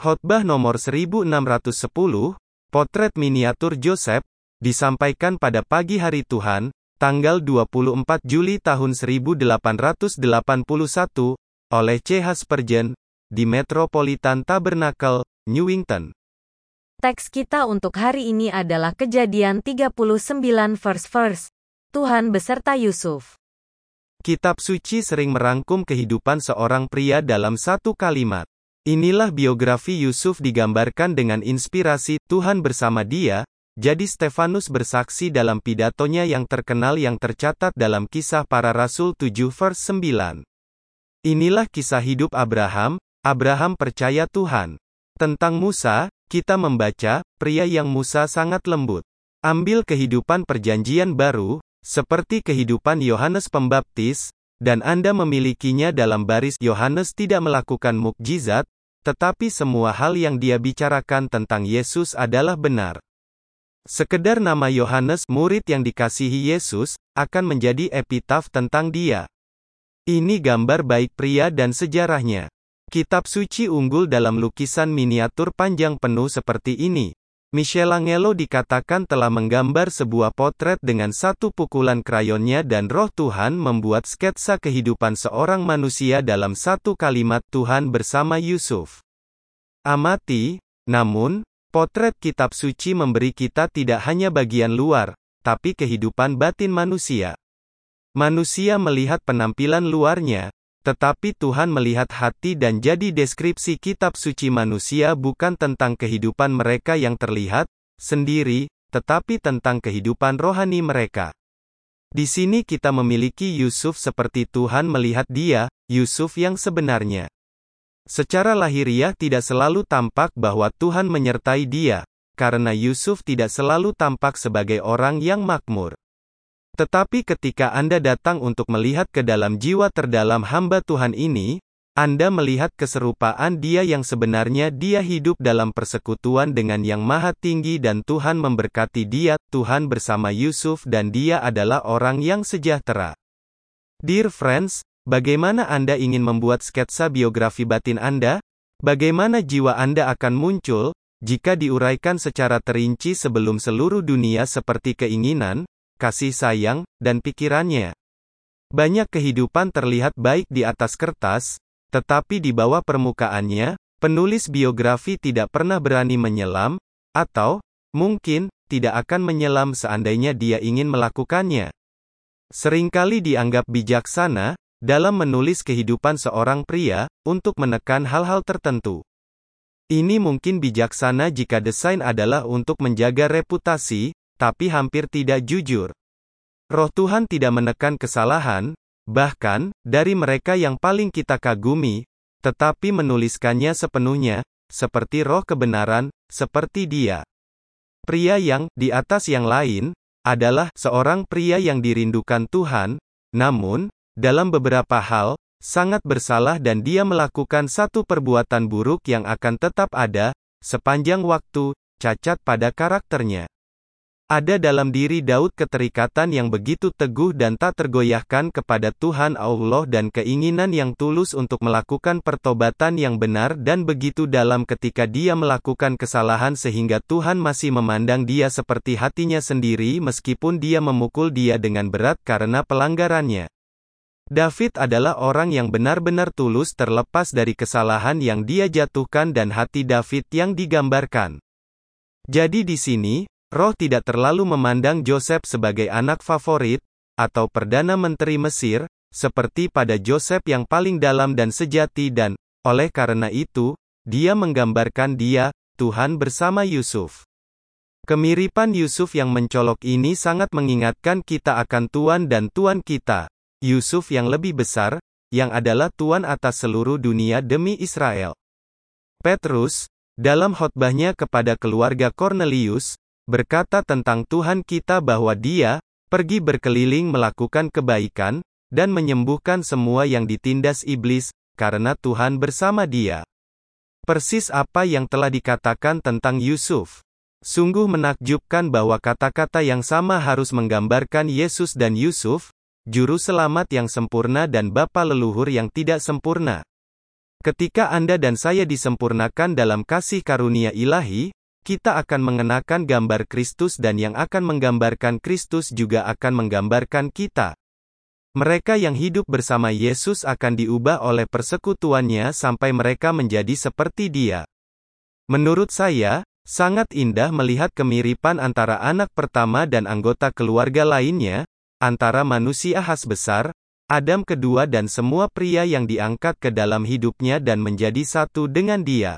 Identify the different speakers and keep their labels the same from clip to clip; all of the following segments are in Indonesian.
Speaker 1: Khotbah nomor 1610, Potret miniatur Joseph, disampaikan pada pagi hari Tuhan, tanggal 24 Juli tahun 1881, oleh C.H. Spurgeon, di Metropolitan Tabernacle, Newington.
Speaker 2: Teks kita untuk hari ini adalah Kejadian 39 verse. Tuhan beserta Yusuf.
Speaker 1: Kitab suci sering merangkum kehidupan seorang pria dalam satu kalimat. Inilah biografi Yusuf digambarkan dengan inspirasi Tuhan bersama dia. Jadi Stefanus bersaksi dalam pidatonya yang terkenal yang tercatat dalam Kisah Para Rasul 7 verse 9. Inilah kisah hidup Abraham. Abraham percaya Tuhan. Tentang Musa, kita membaca, pria yang Musa sangat lembut. Ambil kehidupan perjanjian baru, seperti kehidupan Yohanes Pembaptis, dan Anda memilikinya dalam baris. Yohanes tidak melakukan mukjizat, tetapi semua hal yang dia bicarakan tentang Yesus adalah benar. Sekedar nama Yohanes, murid yang dikasihi Yesus, akan menjadi epitaf tentang dia. Ini gambar baik pria dan sejarahnya. Kitab suci unggul dalam lukisan miniatur panjang penuh seperti ini. Michelangelo dikatakan telah menggambar sebuah potret dengan satu pukulan krayonnya dan Roh Tuhan membuat sketsa kehidupan seorang manusia dalam satu kalimat Tuhan bersama Yusuf. Amati, namun, potret kitab suci memberi kita tidak hanya bagian luar, tapi kehidupan batin manusia. Manusia melihat penampilan luarnya, tetapi Tuhan melihat hati dan jadi deskripsi kitab suci manusia bukan tentang kehidupan mereka yang terlihat sendiri, tetapi tentang kehidupan rohani mereka. Di sini kita memiliki Yusuf seperti Tuhan melihat dia, Yusuf yang sebenarnya. Secara lahiriah tidak selalu tampak bahwa Tuhan menyertai dia, karena Yusuf tidak selalu tampak sebagai orang yang makmur. Tetapi ketika Anda datang untuk melihat ke dalam jiwa terdalam hamba Tuhan ini, Anda melihat keserupaan dia yang sebenarnya. Dia hidup dalam persekutuan dengan Yang Maha Tinggi dan Tuhan memberkati dia. Tuhan bersama Yusuf dan dia adalah orang yang sejahtera. Dear friends, bagaimana Anda ingin membuat sketsa biografi batin Anda? Bagaimana jiwa Anda akan muncul, jika diuraikan secara terinci sebelum seluruh dunia seperti keinginan, kasih sayang, dan pikirannya? Banyak kehidupan terlihat baik di atas kertas, tetapi di bawah permukaannya, penulis biografi tidak pernah berani menyelam, atau, mungkin, tidak akan menyelam seandainya dia ingin melakukannya. Seringkali dianggap bijaksana, dalam menulis kehidupan seorang pria, untuk menekan hal-hal tertentu. Ini mungkin bijaksana jika desain adalah untuk menjaga reputasi, tapi hampir tidak jujur. Roh Tuhan tidak menekan kesalahan, bahkan, dari mereka yang paling kita kagumi, tetapi menuliskannya sepenuhnya, seperti roh kebenaran, seperti dia. Pria yang, di atas yang lain, adalah seorang pria yang dirindukan Tuhan, namun, dalam beberapa hal, sangat bersalah dan dia melakukan satu perbuatan buruk yang akan tetap ada, sepanjang waktu, cacat pada karakternya. Ada dalam diri Daud keterikatan yang begitu teguh dan tak tergoyahkan kepada Tuhan Allah dan keinginan yang tulus untuk melakukan pertobatan yang benar dan begitu dalam ketika dia melakukan kesalahan sehingga Tuhan masih memandang dia seperti hatinya sendiri meskipun dia memukul dia dengan berat karena pelanggarannya. David adalah orang yang benar-benar tulus terlepas dari kesalahan yang dia jatuhkan dan hati David yang digambarkan. Jadi di sini, Roh tidak terlalu memandang Joseph sebagai anak favorit, atau Perdana Menteri Mesir, seperti pada Joseph yang paling dalam dan sejati dan, oleh karena itu, dia menggambarkan dia, Tuhan bersama Yusuf. Kemiripan Yusuf yang mencolok ini sangat mengingatkan kita akan Tuan dan Tuan kita, Yusuf yang lebih besar, yang adalah Tuan atas seluruh dunia demi Israel. Petrus, dalam khotbahnya kepada keluarga Cornelius, berkata tentang Tuhan kita bahwa dia, pergi berkeliling melakukan kebaikan, dan menyembuhkan semua yang ditindas iblis, karena Tuhan bersama dia. Persis apa yang telah dikatakan tentang Yusuf. Sungguh menakjubkan bahwa kata-kata yang sama harus menggambarkan Yesus dan Yusuf, juru selamat yang sempurna dan bapa leluhur yang tidak sempurna. Ketika Anda dan saya disempurnakan dalam kasih karunia ilahi, kita akan mengenakan gambar Kristus dan yang akan menggambarkan Kristus juga akan menggambarkan kita. Mereka yang hidup bersama Yesus akan diubah oleh persekutuannya sampai mereka menjadi seperti Dia. Menurut saya, sangat indah melihat kemiripan antara anak pertama dan anggota keluarga lainnya, antara manusia khas besar, Adam kedua dan semua pria yang diangkat ke dalam hidupnya dan menjadi satu dengan Dia.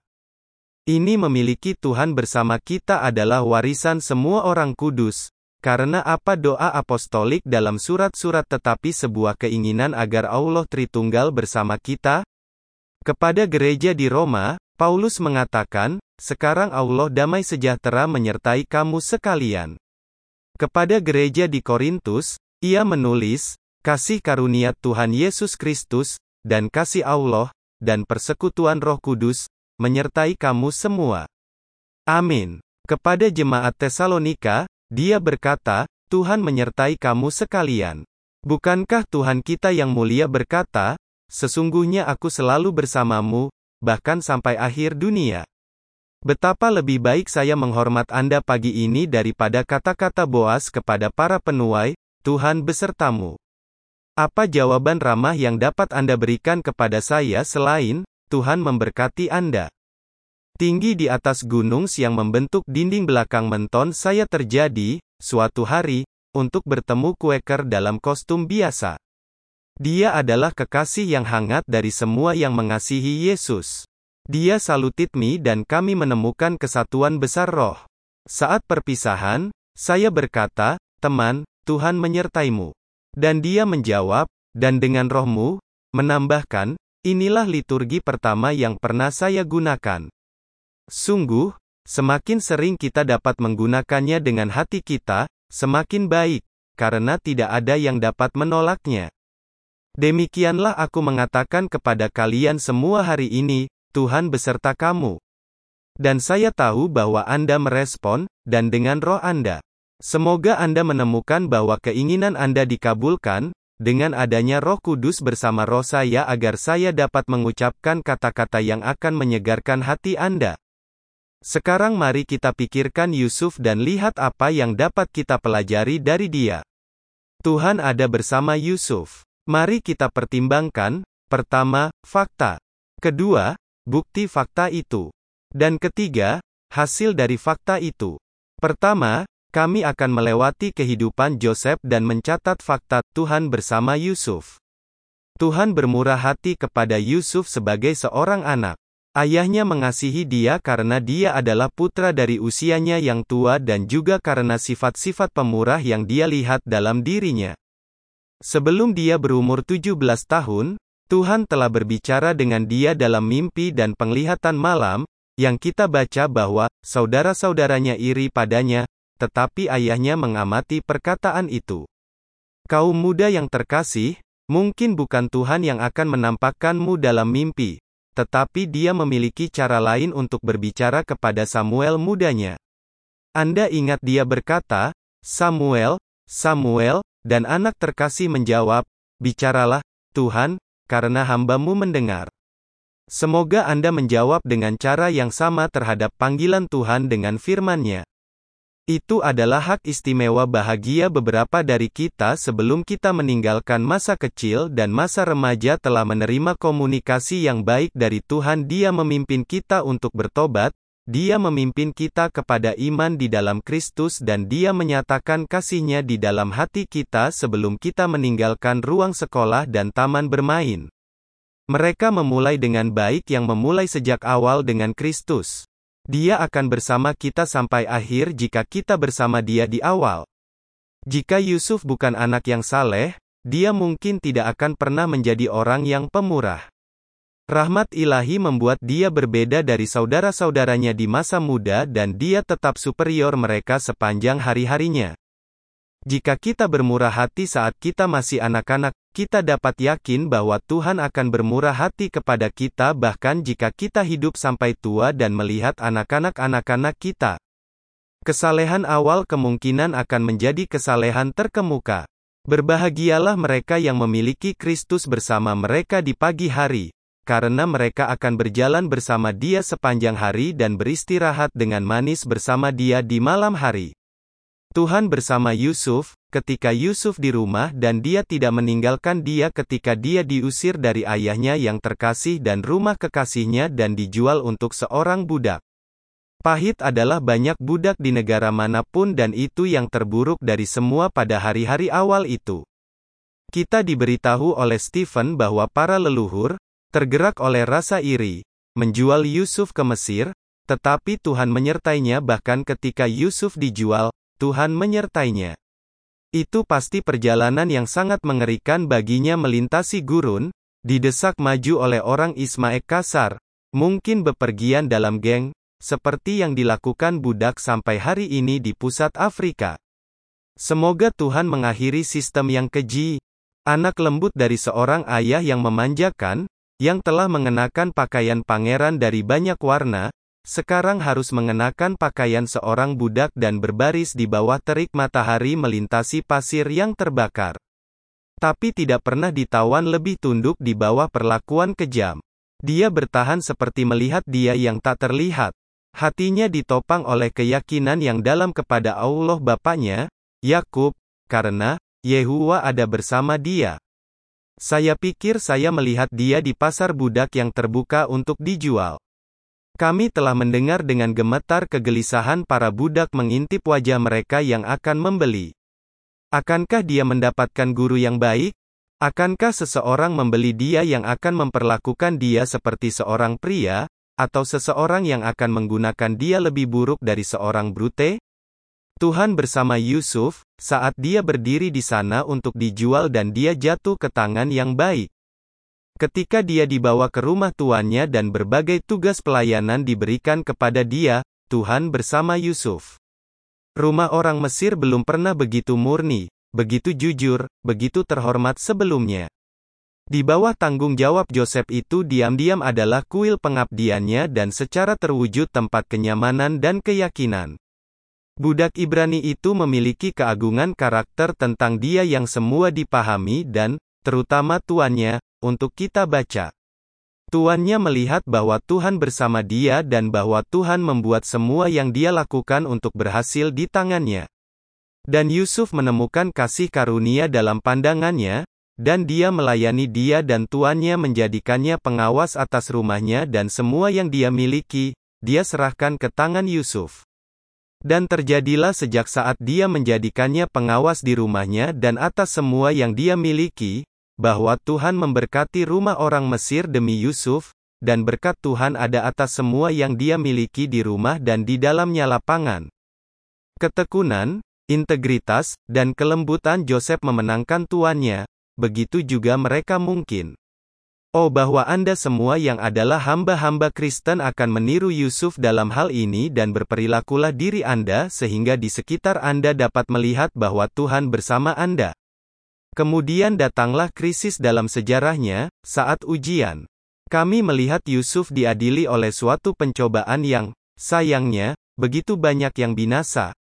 Speaker 1: Ini memiliki Tuhan bersama kita adalah warisan semua orang kudus, karena apa doa apostolik dalam surat-surat tetapi sebuah keinginan agar Allah Tritunggal bersama kita? Kepada gereja di Roma, Paulus mengatakan, sekarang Allah damai sejahtera menyertai kamu sekalian. Kepada gereja di Korintus, ia menulis, kasih karunia Tuhan Yesus Kristus, dan kasih Allah, dan persekutuan Roh Kudus, menyertai kamu semua. Amin. Kepada jemaat Tesalonika, dia berkata, Tuhan menyertai kamu sekalian. Bukankah Tuhan kita yang mulia berkata, sesungguhnya aku selalu bersamamu, bahkan sampai akhir dunia. Betapa lebih baik saya menghormat Anda pagi ini daripada kata-kata Boas kepada para penuai, Tuhan besertamu. Apa jawaban ramah yang dapat Anda berikan kepada saya selain, Tuhan memberkati Anda? Tinggi di atas gunung yang membentuk dinding belakang menton saya terjadi, suatu hari, untuk bertemu Quaker dalam kostum biasa. Dia adalah kekasih yang hangat dari semua yang mengasihi Yesus. Dia saluted me dan kami menemukan kesatuan besar roh. Saat perpisahan, saya berkata, teman, Tuhan menyertaimu. Dan dia menjawab, dan dengan rohmu, menambahkan, inilah liturgi pertama yang pernah saya gunakan. Sungguh, semakin sering kita dapat menggunakannya dengan hati kita, semakin baik, karena tidak ada yang dapat menolaknya. Demikianlah aku mengatakan kepada kalian semua hari ini, Tuhan beserta kamu. Dan saya tahu bahwa Anda merespon, dan dengan roh Anda. Semoga Anda menemukan bahwa keinginan Anda dikabulkan, dengan adanya Roh Kudus bersama roh saya agar saya dapat mengucapkan kata-kata yang akan menyegarkan hati Anda. Sekarang mari kita pikirkan Yusuf dan lihat apa yang dapat kita pelajari dari dia. Tuhan ada bersama Yusuf. Mari kita pertimbangkan, pertama, fakta. Kedua, bukti fakta itu. Dan ketiga, hasil dari fakta itu. Pertama, kami akan melewati kehidupan Yosef dan mencatat fakta Tuhan bersama Yusuf. Tuhan bermurah hati kepada Yusuf sebagai seorang anak. Ayahnya mengasihi dia karena dia adalah putra dari usianya yang tua dan juga karena sifat-sifat pemurah yang dia lihat dalam dirinya. Sebelum dia berumur 17 tahun, Tuhan telah berbicara dengan dia dalam mimpi dan penglihatan malam, yang kita baca bahwa saudara-saudaranya iri padanya, tetapi ayahnya mengamati perkataan itu. Kaum muda yang terkasih, mungkin bukan Tuhan yang akan menampakkanmu dalam mimpi, tetapi Dia memiliki cara lain untuk berbicara kepada Samuel mudanya. Anda ingat dia berkata, Samuel, Samuel, dan anak terkasih menjawab, bicaralah, Tuhan, karena hamba-Mu mendengar. Semoga Anda menjawab dengan cara yang sama terhadap panggilan Tuhan dengan firman-Nya. Itu adalah hak istimewa bahagia beberapa dari kita sebelum kita meninggalkan masa kecil dan masa remaja telah menerima komunikasi yang baik dari Tuhan. Dia memimpin kita untuk bertobat, Dia memimpin kita kepada iman di dalam Kristus dan Dia menyatakan kasih-Nya di dalam hati kita sebelum kita meninggalkan ruang sekolah dan taman bermain. Mereka memulai dengan baik yang memulai sejak awal dengan Kristus. Dia akan bersama kita sampai akhir jika kita bersama Dia di awal. Jika Yusuf bukan anak yang saleh, dia mungkin tidak akan pernah menjadi orang yang pemurah. Rahmat ilahi membuat dia berbeda dari saudara-saudaranya di masa muda dan dia tetap superior mereka sepanjang hari-harinya. Jika kita bermurah hati saat kita masih anak-anak, kita dapat yakin bahwa Tuhan akan bermurah hati kepada kita bahkan jika kita hidup sampai tua dan melihat anak-anak kita. Kesalehan awal kemungkinan akan menjadi kesalehan terkemuka. Berbahagialah mereka yang memiliki Kristus bersama mereka di pagi hari. karena mereka akan berjalan bersama dia sepanjang hari dan beristirahat dengan manis bersama dia di malam hari. Tuhan bersama Yusuf, ketika Yusuf di rumah dan dia tidak meninggalkan dia ketika dia diusir dari ayahnya yang terkasih dan rumah kekasihnya dan dijual untuk seorang budak. Pahit adalah banyak budak di negara manapun dan itu yang terburuk dari semua pada hari-hari awal itu. Kita diberitahu oleh Stephen bahwa para leluhur, tergerak oleh rasa iri, menjual Yusuf ke Mesir, tetapi Tuhan menyertainya bahkan ketika Yusuf dijual, Tuhan menyertainya. Itu pasti perjalanan yang sangat mengerikan baginya melintasi gurun, didesak maju oleh orang Ismail kasar, mungkin bepergian dalam geng, seperti yang dilakukan budak sampai hari ini di pusat Afrika. Semoga Tuhan mengakhiri sistem yang keji, anak lembut dari seorang ayah yang memanjakan, yang telah mengenakan pakaian pangeran dari banyak warna, sekarang harus mengenakan pakaian seorang budak dan berbaris di bawah terik matahari melintasi pasir yang terbakar. Tapi tidak pernah ditawan lebih tunduk di bawah perlakuan kejam. Dia bertahan seperti melihat dia yang tak terlihat. Hatinya ditopang oleh keyakinan yang dalam kepada Allah Bapaknya, Yakub, karena Yehuwa ada bersama dia. Saya pikir saya melihat dia di pasar budak yang terbuka untuk dijual. Kami telah mendengar dengan gemetar kegelisahan para budak mengintip wajah mereka yang akan membeli. Akankah dia mendapatkan guru yang baik? Akankah seseorang membeli dia yang akan memperlakukan dia seperti seorang pria? Atau seseorang yang akan menggunakan dia lebih buruk dari seorang brute? Tuhan bersama Yusuf, saat dia berdiri di sana untuk dijual dan dia jatuh ke tangan yang baik. Ketika dia dibawa ke rumah tuannya dan berbagai tugas pelayanan diberikan kepada dia, Tuhan bersama Yusuf. Rumah orang Mesir belum pernah begitu murni, begitu jujur, begitu terhormat sebelumnya. Di bawah tanggung jawab Yosef itu diam-diam adalah kuil pengabdiannya dan secara terwujud tempat kenyamanan dan keyakinan. Budak Ibrani itu memiliki keagungan karakter tentang dia yang semua dipahami dan, terutama tuannya, untuk kita baca. Tuannya melihat bahwa Tuhan bersama dia dan bahwa Tuhan membuat semua yang dia lakukan untuk berhasil di tangannya. Dan Yusuf menemukan kasih karunia dalam pandangannya, dan dia melayani dia dan tuannya menjadikannya pengawas atas rumahnya dan semua yang dia miliki, dia serahkan ke tangan Yusuf. Dan terjadilah sejak saat dia menjadikannya pengawas di rumahnya dan atas semua yang dia miliki, bahwa Tuhan memberkati rumah orang Mesir demi Yusuf, dan berkat Tuhan ada atas semua yang dia miliki di rumah dan di dalamnya lapangan. Ketekunan, integritas, dan kelembutan Yosef memenangkan tuannya. Begitu juga mereka mungkin. Oh, bahwa Anda semua yang adalah hamba-hamba Kristen akan meniru Yusuf dalam hal ini dan berperilakulah diri Anda sehingga di sekitar Anda dapat melihat bahwa Tuhan bersama Anda. Kemudian datanglah krisis dalam sejarahnya, saat ujian. Kami melihat Yusuf diadili oleh suatu pencobaan yang, sayangnya, begitu banyak yang binasa.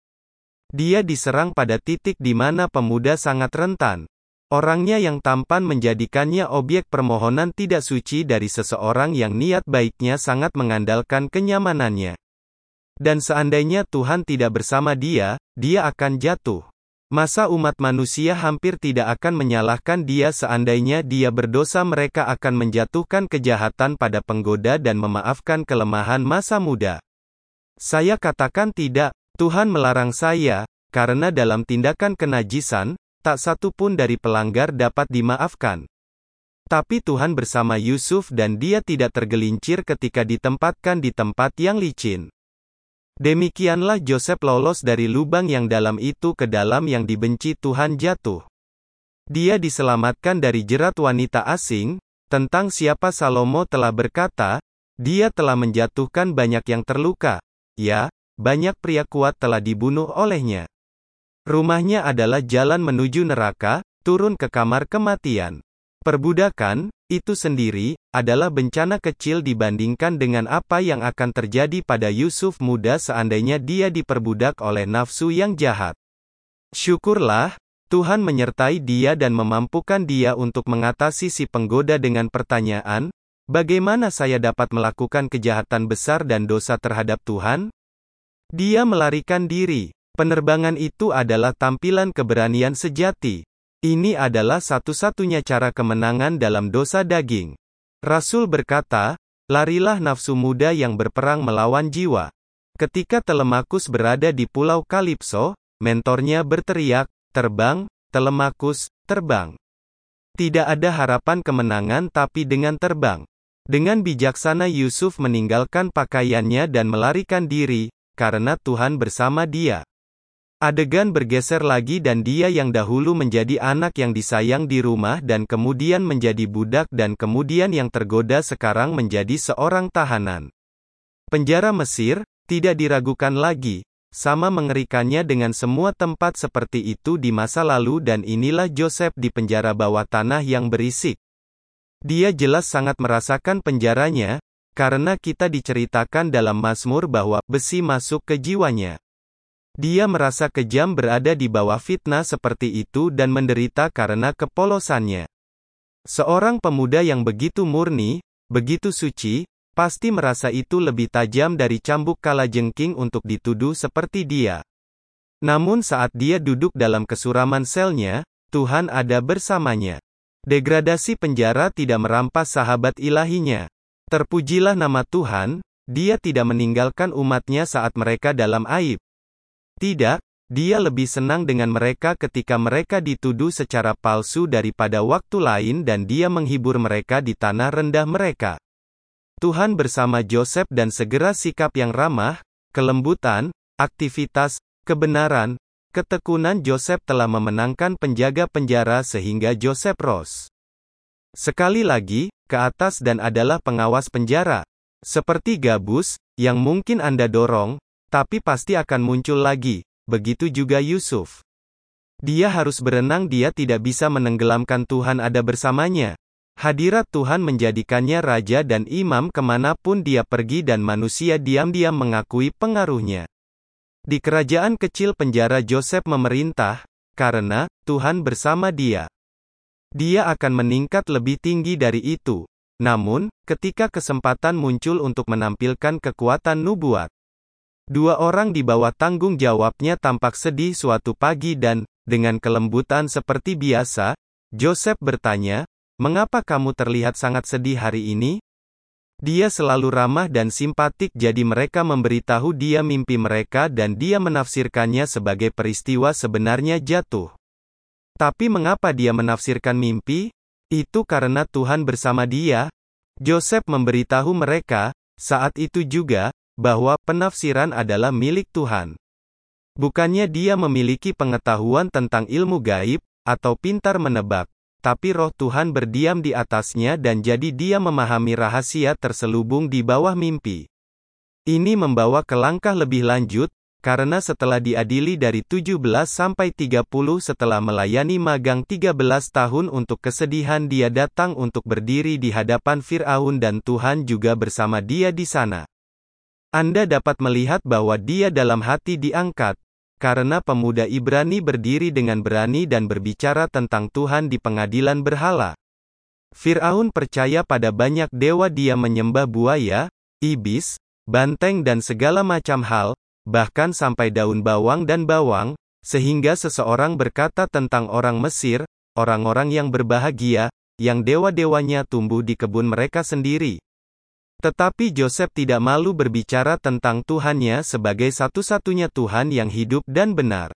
Speaker 1: Dia diserang pada titik di mana pemuda sangat rentan. Orangnya yang tampan menjadikannya objek permohonan tidak suci dari seseorang yang niat baiknya sangat mengandalkan kenyamanannya. Dan seandainya Tuhan tidak bersama dia, dia akan jatuh. Masa umat manusia hampir tidak akan menyalahkan dia seandainya dia berdosa mereka akan menjatuhkan kejahatan pada penggoda dan memaafkan kelemahan masa muda. Saya katakan tidak, Tuhan melarang saya, karena dalam tindakan kenajisan, tak satu pun dari pelanggar dapat dimaafkan. Tapi Tuhan bersama Yusuf dan dia tidak tergelincir ketika ditempatkan di tempat yang licin. Demikianlah Yosef lolos dari lubang yang dalam itu ke dalam yang dibenci Tuhan jatuh. Dia diselamatkan dari jerat wanita asing, tentang siapa Salomo telah berkata, dia telah menjatuhkan banyak yang terluka. Ya, banyak pria kuat telah dibunuh olehnya. Rumahnya adalah jalan menuju neraka, turun ke kamar kematian. Perbudakan, itu sendiri, adalah bencana kecil dibandingkan dengan apa yang akan terjadi pada Yusuf muda seandainya dia diperbudak oleh nafsu yang jahat. Syukurlah, Tuhan menyertai dia dan memampukan dia untuk mengatasi si penggoda dengan pertanyaan, Bagaimana saya dapat melakukan kejahatan besar dan dosa terhadap Tuhan? Dia melarikan diri. Penerbangan itu adalah tampilan keberanian sejati. Ini adalah satu-satunya cara kemenangan dalam dosa daging. Rasul berkata, larilah nafsu muda yang berperang melawan jiwa. Ketika Telemakus berada di Pulau Kalipso, mentornya berteriak, terbang, Telemakus, terbang. Tidak ada harapan kemenangan tapi dengan terbang. Dengan bijaksana Yusuf meninggalkan pakaiannya dan melarikan diri, karena Tuhan bersama dia. Adegan bergeser lagi dan dia yang dahulu menjadi anak yang disayang di rumah dan kemudian menjadi budak dan kemudian yang tergoda sekarang menjadi seorang tahanan. Penjara Mesir, tidak diragukan lagi, sama mengerikannya dengan semua tempat seperti itu di masa lalu dan inilah Joseph di penjara bawah tanah yang berisik. Dia jelas sangat merasakan penjaranya, karena kita diceritakan dalam Mazmur bahwa besi masuk ke jiwanya. Dia merasa kejam berada di bawah fitnah seperti itu dan menderita karena kepolosannya. Seorang pemuda yang begitu murni, begitu suci, pasti merasa itu lebih tajam dari cambuk kalajengking untuk dituduh seperti dia. Namun saat dia duduk dalam kesuraman selnya, Tuhan ada bersamanya. Degradasi penjara tidak merampas sahabat ilahinya. Terpujilah nama Tuhan, dia tidak meninggalkan umatnya saat mereka dalam aib. Tidak, dia lebih senang dengan mereka ketika mereka dituduh secara palsu daripada waktu lain dan dia menghibur mereka di tanah rendah mereka. Tuhan bersama Joseph dan segera sikap yang ramah, kelembutan, aktivitas, kebenaran, ketekunan Joseph telah memenangkan penjaga penjara sehingga Joseph Ross. Sekali lagi, ke atas dan adalah pengawas penjara. Seperti gabus, yang mungkin Anda dorong, tapi pasti akan muncul lagi, begitu juga Yusuf. Dia harus berenang dia tidak bisa menenggelamkan Tuhan ada bersamanya. Hadirat Tuhan menjadikannya raja dan imam kemanapun dia pergi dan manusia diam-diam mengakui pengaruhnya. Di kerajaan kecil penjara Joseph memerintah, karena Tuhan bersama dia. Dia akan meningkat lebih tinggi dari itu. Namun, ketika kesempatan muncul untuk menampilkan kekuatan nubuat, dua orang di bawah tanggung jawabnya tampak sedih suatu pagi dan, dengan kelembutan seperti biasa, Joseph bertanya, "Mengapa kamu terlihat sangat sedih hari ini?" Dia selalu ramah dan simpatik jadi mereka memberitahu dia mimpi mereka dan dia menafsirkannya sebagai peristiwa sebenarnya jatuh. Tapi mengapa dia menafsirkan mimpi? Itu karena Tuhan bersama dia. Joseph memberitahu mereka, saat itu juga, bahwa penafsiran adalah milik Tuhan. Bukannya dia memiliki pengetahuan tentang ilmu gaib, atau pintar menebak. Tapi roh Tuhan berdiam di atasnya dan jadi dia memahami rahasia terselubung di bawah mimpi. Ini membawa ke langkah lebih lanjut, karena setelah diadili dari 17 sampai 30 setelah melayani magang 13 tahun untuk kesedihan dia datang untuk berdiri di hadapan Firaun dan Tuhan juga bersama dia di sana. Anda dapat melihat bahwa dia dalam hati diangkat, karena pemuda Ibrani berdiri dengan berani dan berbicara tentang Tuhan di pengadilan berhala. Firaun percaya pada banyak dewa dia menyembah buaya, ibis, banteng dan segala macam hal, bahkan sampai daun bawang dan bawang, sehingga seseorang berkata tentang orang Mesir, orang-orang yang berbahagia, yang dewa-dewanya tumbuh di kebun mereka sendiri. Tetapi Joseph tidak malu berbicara tentang Tuhannya sebagai satu-satunya Tuhan yang hidup dan benar.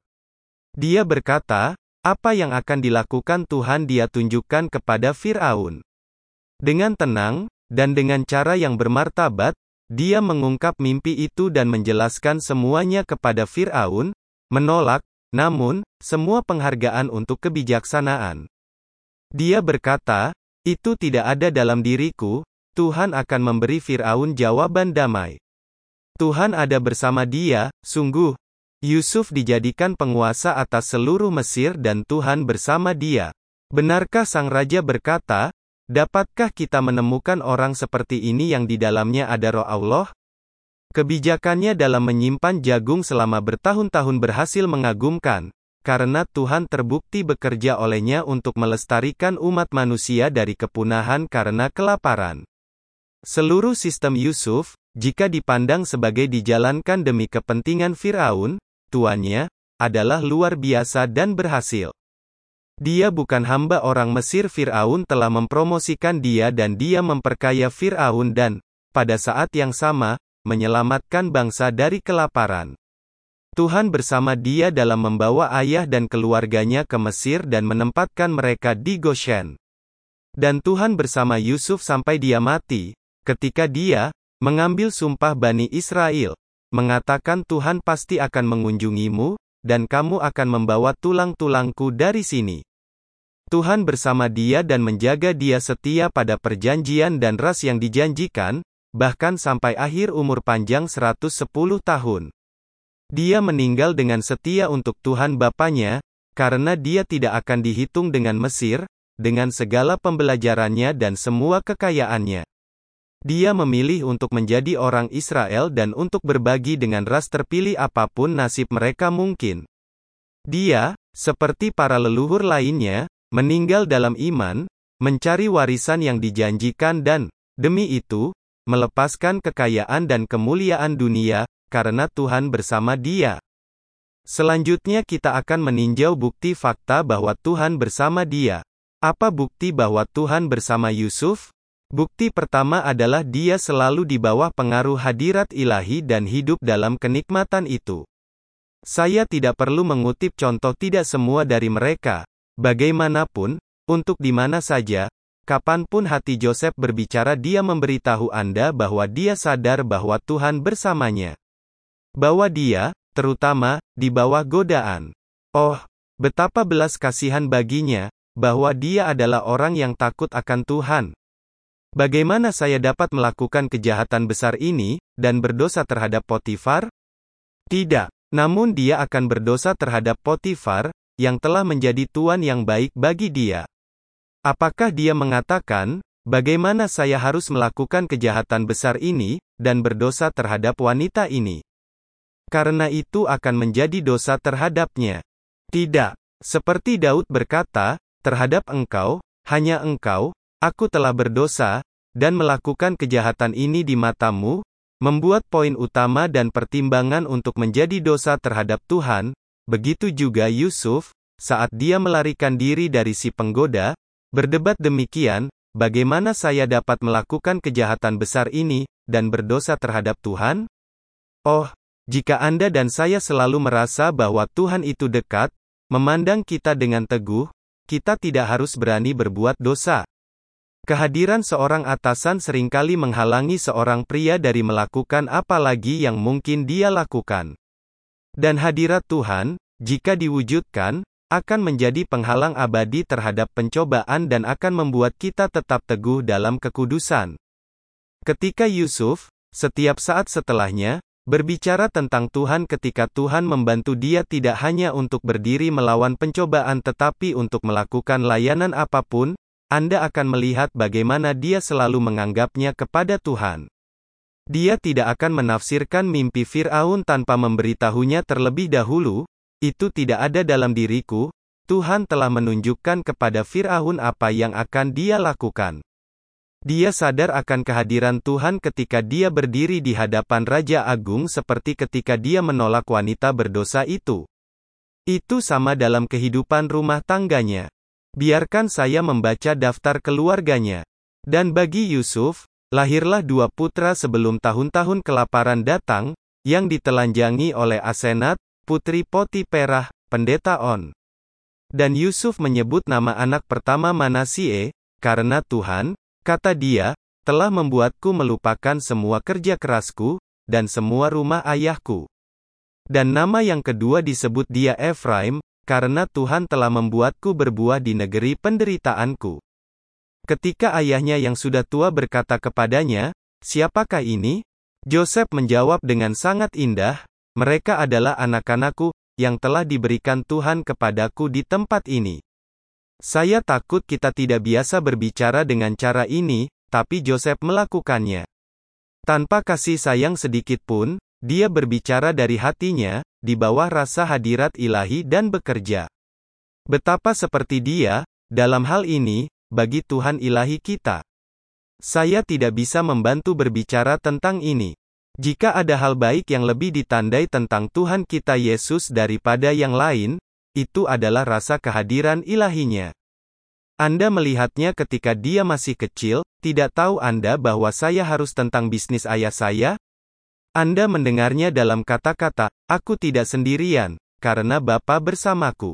Speaker 1: Dia berkata, apa yang akan dilakukan Tuhan dia tunjukkan kepada Firaun. Dengan tenang, dan dengan cara yang bermartabat, dia mengungkap mimpi itu dan menjelaskan semuanya kepada Firaun, menolak, namun, semua penghargaan untuk kebijaksanaan. Dia berkata, itu tidak ada dalam diriku. Tuhan akan memberi Firaun jawaban damai. Tuhan ada bersama dia, sungguh. Yusuf dijadikan penguasa atas seluruh Mesir dan Tuhan bersama dia. Benarkah sang raja berkata, dapatkah kita menemukan orang seperti ini yang di dalamnya ada roh Allah? Kebijakannya dalam menyimpan jagung selama bertahun-tahun berhasil mengagumkan, karena Tuhan terbukti bekerja olehnya untuk melestarikan umat manusia dari kepunahan karena kelaparan. Seluruh sistem Yusuf, jika dipandang sebagai dijalankan demi kepentingan Firaun, tuannya, adalah luar biasa dan berhasil. Dia bukan hamba orang Mesir. Firaun telah mempromosikan dia dan dia memperkaya Firaun dan, pada saat yang sama, menyelamatkan bangsa dari kelaparan. Tuhan bersama dia dalam membawa ayah dan keluarganya ke Mesir dan menempatkan mereka di Goshen. Dan Tuhan bersama Yusuf sampai dia mati, ketika dia mengambil sumpah Bani Israel, mengatakan Tuhan pasti akan mengunjungimu, dan kamu akan membawa tulang-tulangku dari sini. Tuhan bersama dia dan menjaga dia setia pada perjanjian dan ras yang dijanjikan, bahkan sampai akhir umur panjang 110 tahun. Dia meninggal dengan setia untuk Tuhan Bapanya, karena dia tidak akan dihitung dengan Mesir, dengan segala pembelajarannya dan semua kekayaannya. Dia memilih untuk menjadi orang Israel dan untuk berbagi dengan ras terpilih apapun nasib mereka mungkin. Dia, seperti para leluhur lainnya, meninggal dalam iman, mencari warisan yang dijanjikan dan, demi itu, melepaskan kekayaan dan kemuliaan dunia, karena Tuhan bersama dia. Selanjutnya kita akan meninjau bukti fakta bahwa Tuhan bersama dia. Apa bukti bahwa Tuhan bersama Yusuf? Bukti pertama adalah dia selalu di bawah pengaruh hadirat ilahi dan hidup dalam kenikmatan itu. Saya tidak perlu mengutip contoh tidak semua dari mereka. Bagaimanapun, untuk di mana saja, kapanpun hati Joseph berbicara dia memberitahu Anda bahwa dia sadar bahwa Tuhan bersamanya. Bahwa dia, terutama, di bawah godaan. Oh, betapa belas kasihan baginya, bahwa dia adalah orang yang takut akan Tuhan. Bagaimana saya dapat melakukan kejahatan besar ini, dan berdosa terhadap Potifar? Tidak, namun dia akan berdosa terhadap Potifar, yang telah menjadi tuan yang baik bagi dia. Apakah dia mengatakan, bagaimana saya harus melakukan kejahatan besar ini, dan berdosa terhadap wanita ini? Karena itu akan menjadi dosa terhadapnya. Tidak. Seperti Daud berkata, terhadap engkau, hanya engkau, aku telah berdosa, dan melakukan kejahatan ini di matamu, membuat poin utama dan pertimbangan untuk menjadi dosa terhadap Tuhan. Begitu juga Yusuf, saat dia melarikan diri dari si penggoda, berdebat demikian, bagaimana saya dapat melakukan kejahatan besar ini, dan berdosa terhadap Tuhan? Oh, jika Anda dan saya selalu merasa bahwa Tuhan itu dekat, memandang kita dengan teguh, kita tidak harus berani berbuat dosa. Kehadiran seorang atasan seringkali menghalangi seorang pria dari melakukan apa lagi yang mungkin dia lakukan. Dan hadirat Tuhan, jika diwujudkan, akan menjadi penghalang abadi terhadap pencobaan dan akan membuat kita tetap teguh dalam kekudusan. Ketika Yusuf, setiap saat setelahnya, berbicara tentang Tuhan ketika Tuhan membantu dia tidak hanya untuk berdiri melawan pencobaan tetapi untuk melakukan layanan apapun, Anda akan melihat bagaimana dia selalu menganggapnya kepada Tuhan. Dia tidak akan menafsirkan mimpi Firaun tanpa memberitahunya terlebih dahulu, itu tidak ada dalam diriku, Tuhan telah menunjukkan kepada Firaun apa yang akan dia lakukan. Dia sadar akan kehadiran Tuhan ketika dia berdiri di hadapan Raja Agung seperti ketika dia menolak wanita berdosa itu. Itu sama dalam kehidupan rumah tangganya. Biarkan saya membaca daftar keluarganya. Dan bagi Yusuf, lahirlah dua putra sebelum tahun-tahun kelaparan datang, yang ditelanjangi oleh Asenat, putri Potiperah, pendeta On. Dan Yusuf menyebut nama anak pertama Manasie, karena Tuhan, kata dia, telah membuatku melupakan semua kerja kerasku, dan semua rumah ayahku. Dan nama yang kedua disebut dia Efraim, karena Tuhan telah membuatku berbuah di negeri penderitaanku. Ketika ayahnya yang sudah tua berkata kepadanya, "Siapakah ini?" Joseph menjawab dengan sangat indah, "Mereka adalah anak-anakku, yang telah diberikan Tuhan kepadaku di tempat ini." Saya takut kita tidak biasa berbicara dengan cara ini, tapi Joseph melakukannya. Tanpa kasih sayang sedikit pun, dia berbicara dari hatinya, di bawah rasa hadirat ilahi dan bekerja. Betapa seperti dia, dalam hal ini, bagi Tuhan ilahi kita. Saya tidak bisa membantu berbicara tentang ini. Jika ada hal baik yang lebih ditandai tentang Tuhan kita Yesus daripada yang lain, itu adalah rasa kehadiran ilahinya. Anda melihatnya ketika dia masih kecil, tidak tahu Anda bahwa saya harus tentang bisnis ayah saya? Anda mendengarnya dalam kata-kata, "Aku tidak sendirian, karena Bapa bersamaku."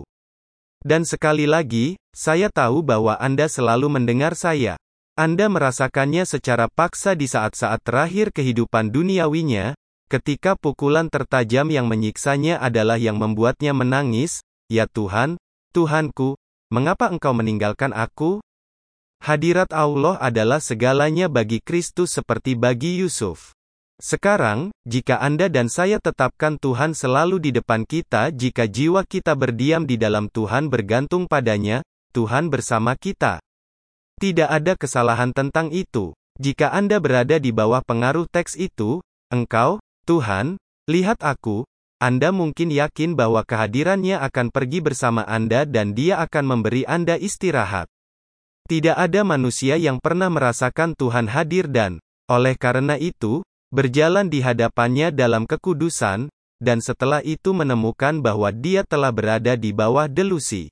Speaker 1: Dan sekali lagi, saya tahu bahwa Anda selalu mendengar saya. Anda merasakannya secara paksa di saat-saat terakhir kehidupan duniawinya, ketika pukulan tertajam yang menyiksanya adalah yang membuatnya menangis, "Ya Tuhan, Tuhanku, mengapa Engkau meninggalkan aku?" Hadirat Allah adalah segalanya bagi Kristus seperti bagi Yusuf. Sekarang, jika Anda dan saya tetapkan Tuhan selalu di depan kita, jika jiwa kita berdiam di dalam Tuhan bergantung padanya, Tuhan bersama kita. Tidak ada kesalahan tentang itu. Jika Anda berada di bawah pengaruh teks itu, "Engkau, Tuhan, lihat aku," Anda mungkin yakin bahwa kehadirannya akan pergi bersama Anda dan Dia akan memberi Anda istirahat. Tidak ada manusia yang pernah merasakan Tuhan hadir dan, oleh karena itu, berjalan di hadapannya dalam kekudusan, dan setelah itu menemukan bahwa dia telah berada di bawah delusi.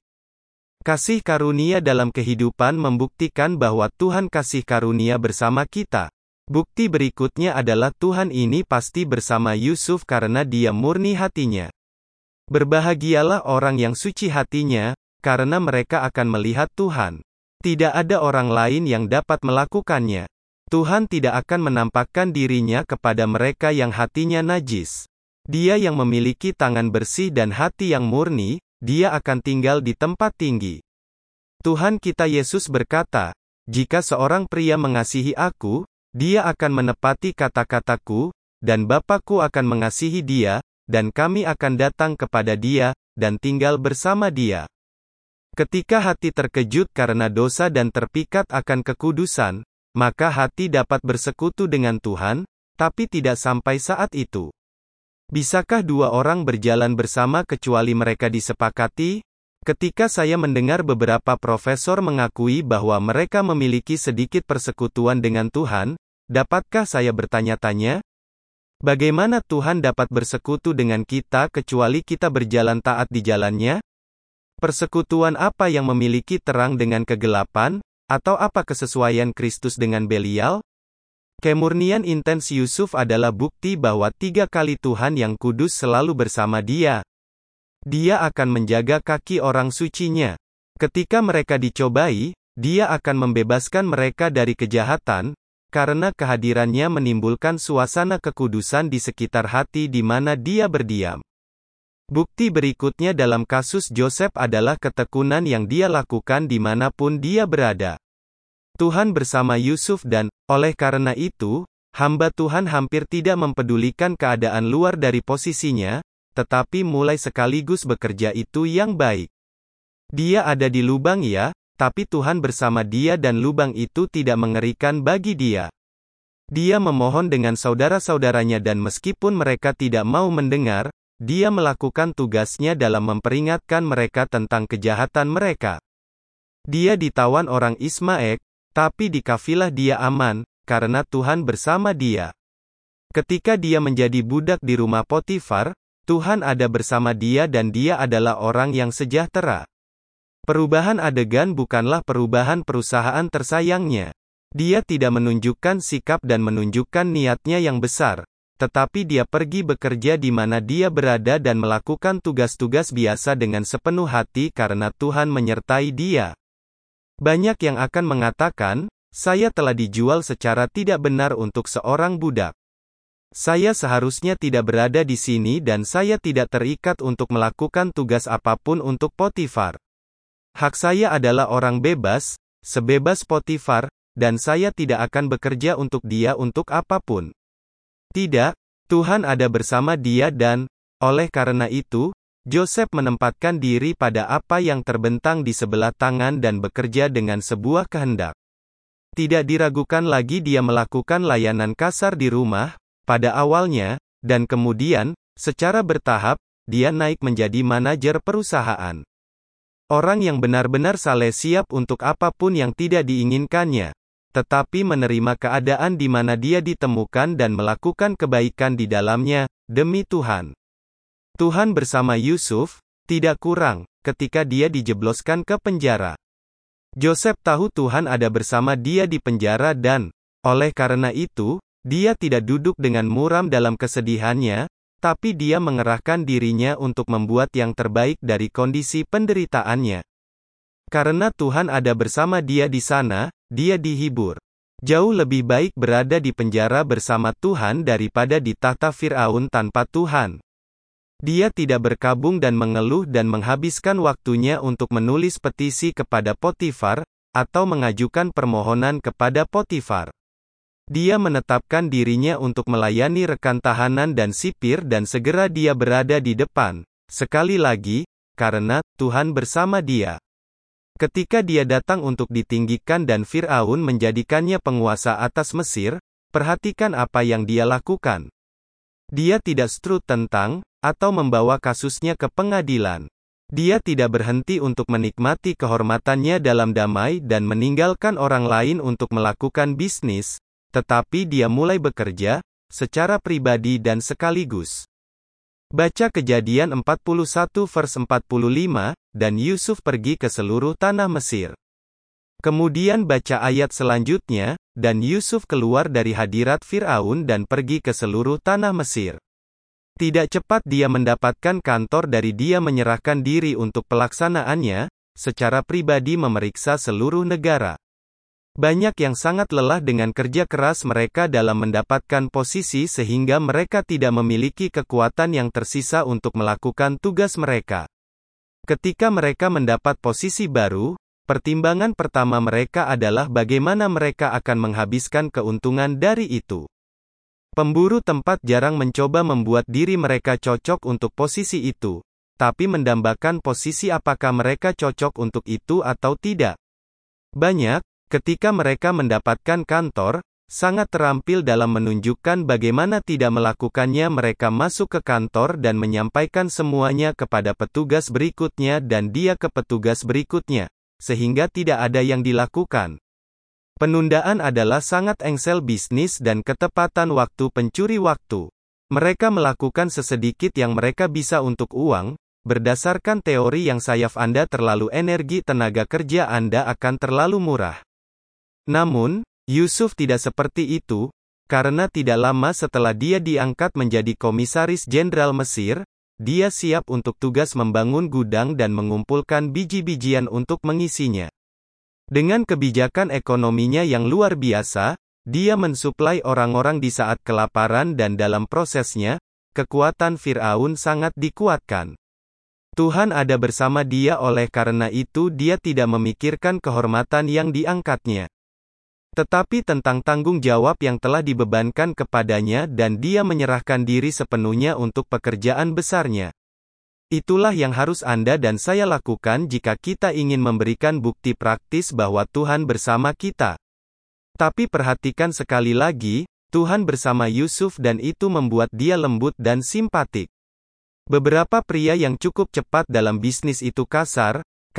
Speaker 1: Kasih karunia dalam kehidupan membuktikan bahwa Tuhan kasih karunia bersama kita. Bukti berikutnya adalah Tuhan ini pasti bersama Yusuf karena dia murni hatinya. Berbahagialah orang yang suci hatinya, karena mereka akan melihat Tuhan. Tidak ada orang lain yang dapat melakukannya. Tuhan tidak akan menampakkan dirinya kepada mereka yang hatinya najis. Dia yang memiliki tangan bersih dan hati yang murni, dia akan tinggal di tempat tinggi. Tuhan kita Yesus berkata, "Jika seorang pria mengasihi aku, dia akan menepati kata-kataku, dan Bapa-Ku akan mengasihi dia, dan kami akan datang kepada dia, dan tinggal bersama dia." Ketika hati terkejut karena dosa dan terpikat akan kekudusan, maka hati dapat bersekutu dengan Tuhan, tapi tidak sampai saat itu. Bisakah dua orang berjalan bersama kecuali mereka disepakati? Ketika saya mendengar beberapa profesor mengakui bahwa mereka memiliki sedikit persekutuan dengan Tuhan, dapatkah saya bertanya-tanya? Bagaimana Tuhan dapat bersekutu dengan kita kecuali kita berjalan taat di jalannya? Persekutuan apa yang memiliki terang dengan kegelapan? Atau apa kesesuaian Kristus dengan Belial? Kemurnian intens Yusuf adalah bukti bahwa 3 kali Tuhan yang kudus selalu bersama dia. Dia akan menjaga kaki orang sucinya. Ketika mereka dicobai, dia akan membebaskan mereka dari kejahatan, karena kehadirannya menimbulkan suasana kekudusan di sekitar hati di mana dia berdiam. Bukti berikutnya dalam kasus Joseph adalah ketekunan yang dia lakukan dimanapun dia berada. Tuhan bersama Yusuf dan, oleh karena itu, hamba Tuhan hampir tidak mempedulikan keadaan luar dari posisinya, tetapi mulai sekaligus bekerja itu yang baik. Dia ada di lubang ya, tapi Tuhan bersama dia dan lubang itu tidak mengerikan bagi dia. Dia memohon dengan saudara-saudaranya dan meskipun mereka tidak mau mendengar, dia melakukan tugasnya dalam memperingatkan mereka tentang kejahatan mereka. Dia ditawan orang Ismaek, tapi di kafilah dia aman, karena Tuhan bersama dia. Ketika dia menjadi budak di rumah Potifar, Tuhan ada bersama dia dan dia adalah orang yang sejahtera. Perubahan adegan bukanlah perubahan perusahaan tersayangnya. Dia tidak menunjukkan sikap dan menunjukkan niatnya yang besar, tetapi dia pergi bekerja di mana dia berada dan melakukan tugas-tugas biasa dengan sepenuh hati karena Tuhan menyertai dia. Banyak yang akan mengatakan, "Saya telah dijual secara tidak benar untuk seorang budak. Saya seharusnya tidak berada di sini dan saya tidak terikat untuk melakukan tugas apapun untuk Potifar. Hak saya adalah orang bebas, sebebas Potifar, dan saya tidak akan bekerja untuk dia untuk apapun." Tidak, Tuhan ada bersama dia dan, oleh karena itu, Joseph menempatkan diri pada apa yang terbentang di sebelah tangan dan bekerja dengan sebuah kehendak. Tidak diragukan lagi dia melakukan layanan kasar di rumah, pada awalnya, dan kemudian, secara bertahap, dia naik menjadi manajer perusahaan. Orang yang benar-benar saleh siap untuk apapun yang tidak diinginkannya. tetapi menerima keadaan di mana dia ditemukan dan melakukan kebaikan di dalamnya, demi Tuhan. Tuhan bersama Yusuf, tidak kurang, ketika dia dijebloskan ke penjara. Joseph tahu Tuhan ada bersama dia di penjara dan, oleh karena itu, dia tidak duduk dengan muram dalam kesedihannya, tapi dia mengerahkan dirinya untuk membuat yang terbaik dari kondisi penderitaannya. Karena Tuhan ada bersama dia di sana, dia dihibur. Jauh lebih baik berada di penjara bersama Tuhan daripada di tahta Firaun tanpa Tuhan. Dia tidak berkabung dan mengeluh dan menghabiskan waktunya untuk menulis petisi kepada Potifar, atau mengajukan permohonan kepada Potifar. Dia menetapkan dirinya untuk melayani rekan tahanan dan sipir dan segera dia berada di depan, sekali lagi, karena Tuhan bersama dia. Ketika dia datang untuk ditinggikan dan Firaun menjadikannya penguasa atas Mesir, perhatikan apa yang dia lakukan. Dia tidak strut tentang, atau membawa kasusnya ke pengadilan. Dia tidak berhenti untuk menikmati kehormatannya dalam damai dan meninggalkan orang lain untuk melakukan bisnis, tetapi dia mulai bekerja, secara pribadi dan sekaligus. Baca Kejadian 41 vers 45, dan Yusuf pergi ke seluruh tanah Mesir. Kemudian baca ayat selanjutnya, dan Yusuf keluar dari hadirat Firaun dan pergi ke seluruh tanah Mesir. Tidak cepat dia mendapatkan kantor dari dia menyerahkan diri untuk pelaksanaannya, secara pribadi memeriksa seluruh negara. Banyak yang sangat lelah dengan kerja keras mereka dalam mendapatkan posisi sehingga mereka tidak memiliki kekuatan yang tersisa untuk melakukan tugas mereka. Ketika mereka mendapat posisi baru, pertimbangan pertama mereka adalah bagaimana mereka akan menghabiskan keuntungan dari itu. Pemburu tempat jarang mencoba membuat diri mereka cocok untuk posisi itu, tapi mendambakan posisi apakah mereka cocok untuk itu atau tidak. Banyak, ketika mereka mendapatkan kantor, sangat terampil dalam menunjukkan bagaimana tidak melakukannya. Mereka masuk ke kantor dan menyampaikan semuanya kepada petugas berikutnya dan dia ke petugas berikutnya, sehingga tidak ada yang dilakukan. Penundaan adalah sangat engsel bisnis dan ketepatan waktu pencuri waktu. Mereka melakukan sesedikit yang mereka bisa untuk uang, berdasarkan teori yang sayaf Anda terlalu energi tenaga kerja Anda akan terlalu murah. Namun, Yusuf tidak seperti itu, karena tidak lama setelah dia diangkat menjadi komisaris jenderal Mesir, dia siap untuk tugas membangun gudang dan mengumpulkan biji-bijian untuk mengisinya. Dengan kebijakan ekonominya yang luar biasa, dia mensuplai orang-orang di saat kelaparan dan dalam prosesnya, kekuatan Firaun sangat dikuatkan. Tuhan ada bersama dia oleh karena itu dia tidak memikirkan kehormatan yang diangkatnya. Tetapi tentang tanggung jawab yang telah dibebankan kepadanya dan dia menyerahkan diri sepenuhnya untuk pekerjaan besarnya. Itulah yang harus Anda dan saya lakukan jika kita ingin memberikan bukti praktis bahwa Tuhan bersama kita. Tapi perhatikan sekali lagi, Tuhan bersama Yusuf dan itu membuat dia lembut dan simpatik. Beberapa pria yang cukup cepat dalam bisnis itu kasar,